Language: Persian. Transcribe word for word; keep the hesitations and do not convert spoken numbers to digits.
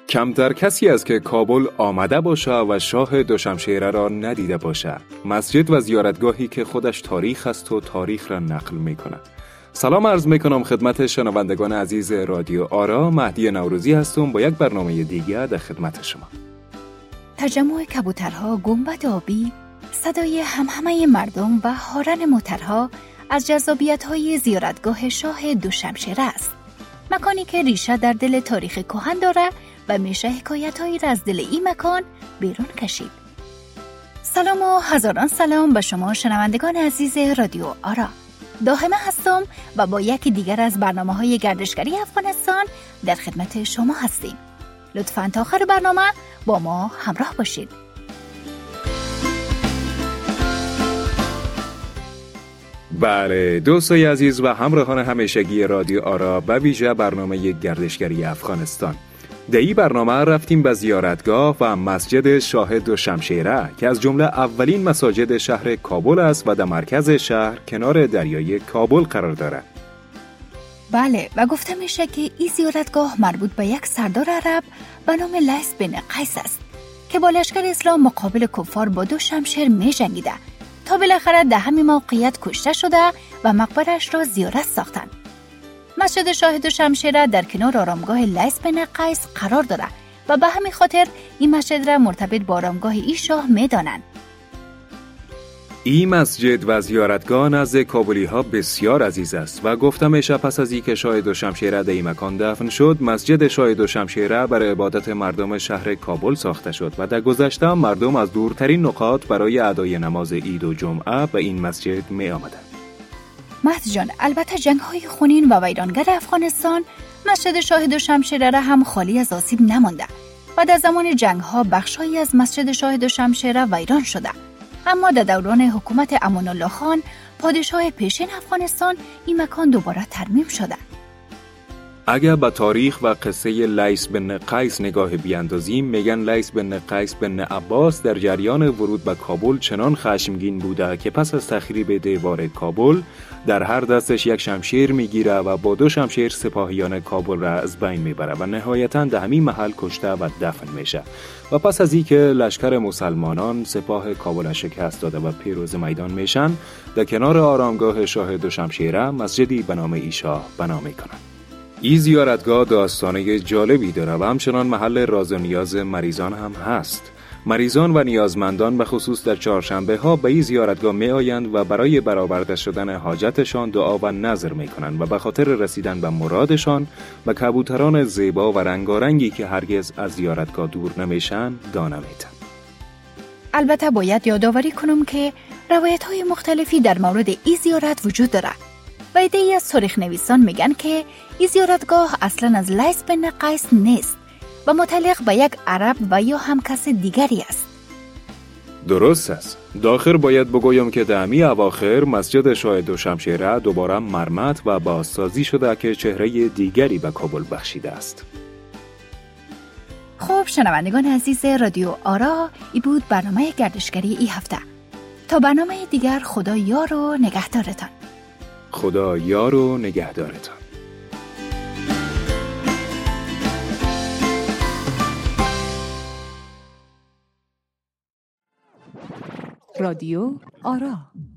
کمتر کسی است که کابل آمده باشه و شاه دوشمشیره را ندیده باشه. مسجد و زیارتگاهی که خودش تاریخ است و تاریخ را نقل میکنه. سلام عرض میکنم خدمت شنوندگان عزیز رادیو آرا. مهدی نوروزی هستم با یک برنامه دیگه در خدمت شما. تجمع کبوترها، گنبد آبی، صدای همهمه مردم و هارن موترها از جذابیت‌های زیارتگاه شاه دوشمشیره است. مکانی که ریشه در دل تاریخ کهن داره و میشه حکایت‌هایی را از دل این مکان بیرون کشید. سلام و هزاران سلام به شما شنوندگان عزیز رادیو آرا. داهمه هستم و با یکی دیگر از برنامه‌های گردشگری افغانستان در خدمت شما هستیم. لطفاً تا آخر برنامه با ما همراه باشید. بله دوستای عزیز و همراهان همیشگی رادیو آرا، به ویژه برنامه گردشگری افغانستان. در این برنامه رفتیم به زیارتگاه و مسجد شاه دوشمشیره که از جمله اولین مساجد شهر کابل است و در مرکز شهر کنار دریای کابل قرار دارد. بله و گفته میشه که این زیارتگاه مربوط به یک سردار عرب به نام لیث بن قیس است که با لشکر اسلام مقابل کفار با دو شمشیر می جنگیده تا بالاخره در همین موقعیت کشته شده و مقبرش را زیارت ساختند. مسجد شاه دوشمشیره در کنار آرامگاه لیث بن قیس قرار داره و به همین خاطر این مسجد را مرتبط با آرامگاه این شاه می دانند. این مسجد و زیارتگاه نزد کابلی ها بسیار عزیز است و گفته میشه پس از اینکه شاه دوشمشیره در این مکان دفن شد، مسجد شاه دوشمشیره برای عبادت مردم شهر کابل ساخته شد و در گذشته مردم از دورترین نقاط برای ادای نماز عید و جمعه به این مسجد می آمدند. مهدی جان، البته جنگ‌های خونین و ویرانگر افغانستان مسجد شاه دوشمشیره را هم خالی از آسیب نمانده و در زمان جنگ‌ها بخش‌هایی از مسجد شاه دوشمشیره ویران شده. اما در دوران حکومت امان الله خان، پادشاه پیشین افغانستان، این مکان دوباره ترمیم شده. اگر به تاریخ و قصه لیث بن قیس نگاه بیاندازیم، میگن لیث بن قیس بن عباس در جریان ورود به کابل چنان خشمگین بوده که پس از تخریب دیوار کابل در هر دستش یک شمشیر میگیره و با دو شمشیر سپاهیان کابل را از بین میبره و نهایتاً در همین محل کشته و دفن میشه. و پس از اینکه لشکر مسلمانان سپاه کابل شکست داده و پیروز میدان میشن، در کنار آرامگاه شاه دوشمشیره مسجدی به نام این شاه بنا میکنن. این زیارتگاه داستانه جالبی داره و همچنان محل راز و نیاز مریضان هم هست. مریضان و نیازمندان به خصوص در چهارشنبه ها به این زیارتگاه می آیند و برای برآورده شدن حاجتشان دعا و نذر می کنند و به خاطر رسیدن به مرادشان به کبوتران زیبا و رنگارنگی که هرگز از زیارتگاه دور نمیشن دانه میتن. البته باید یادآوری کنم که روایت های مختلفی در مورد این زیارت وجود داره و ایده‌ای از تاریخ نویسان میگن که این زیارتگاه اصلا از لیث بن قیس نیست و متعلق به یک عرب و یا هم کس دیگری است. درست است. داخل باید بگویم که در همی اواخر مسجد شاه دوشمشیره دوباره مرمت و بازسازی شده که چهره دیگری به کابل بخشیده است. خب شنوندگان عزیز رادیو آرا، ای بود برنامه گردشگری ای هفته. تا برنامه دیگر خدا یار و نگهدارتان. خدا یار و نگهدارتان. رادیو آرا.